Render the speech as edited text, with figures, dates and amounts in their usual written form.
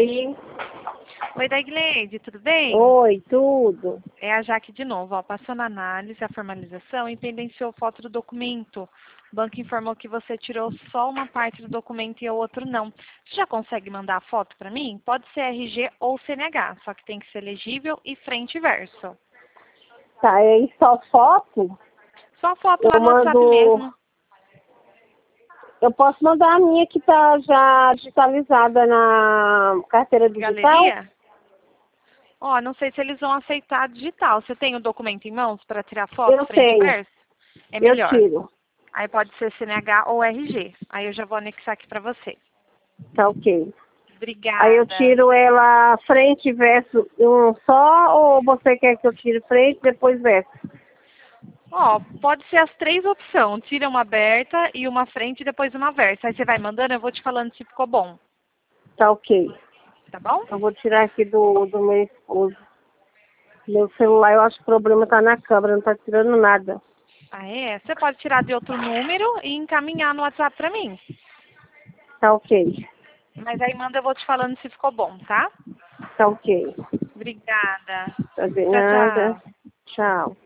Oi. Oi, Daigleide, tudo bem? Oi, tudo. É a Jaque de novo, ó. Passou na análise, a formalização e pendenciou foto do documento. O banco informou que você tirou só uma parte do documento e o outro não. Você já consegue mandar a foto para mim? Pode ser RG ou CNH, só que tem que ser legível e frente e verso. Tá, e aí só foto? Só a foto lá Eu no WhatsApp mando... mesmo. Eu posso mandar a minha que tá já digitalizada na carteira digital? Galeria? Ó, não sei se eles vão aceitar digital. Você tem o documento em mãos para tirar foto Eu frente e tenho. verso? É Eu melhor. tiro. Aí pode ser CNH ou RG. Aí eu já vou anexar aqui para você. Tá ok. Aí eu Obrigada. tiro ela frente e verso um só, ou você quer que eu tire frente e depois verso? Ó, pode ser as três opções. Tira uma aberta e uma frente e depois uma versa. Aí você vai mandando, eu vou te falando se ficou bom. Tá ok. Tá bom? Eu vou tirar aqui do meu esposo. Meu celular, eu acho que o problema tá na câmera, não tá tirando nada. Ah, é? Você pode tirar de outro número e encaminhar no WhatsApp pra mim. Tá ok. Mas aí manda, eu vou te falando se ficou bom, tá? Tá ok. Obrigada. Tá de Tchau, nada. tchau. Tchau.